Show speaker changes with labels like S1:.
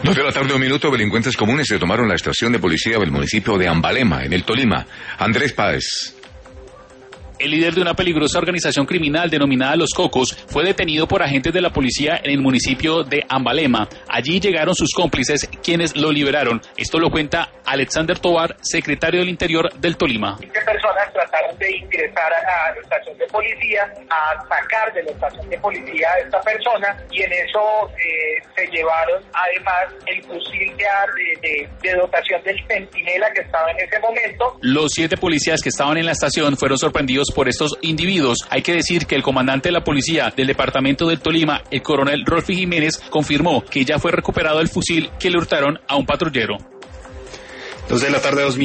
S1: 2 de la tarde, 1 minuto. Delincuentes comunes se tomaron la estación de policía del municipio de Ambalema, en el Tolima. Andrés Páez.
S2: El líder de una peligrosa organización criminal denominada Los Cocos fue detenido por agentes de la policía en el municipio de Ambalema. Allí llegaron sus cómplices, quienes lo liberaron. Esto lo cuenta Alexander Tovar, secretario del Interior del Tolima.
S3: 20 personas trataron de ingresar a la estación de policía, a sacar de la estación de policía a esta persona, y en eso se llevaron además el fusil de dotación del Centinela que estaba en ese momento.
S2: Los 7 policías que estaban en la estación fueron sorprendidos por estos individuos. Hay que decir que el comandante de la policía del departamento del Tolima, el coronel Rolfi Jiménez, confirmó que ya fue recuperado el fusil que le hurtaron a un patrullero.
S4: 2 de la tarde, 2 minutos.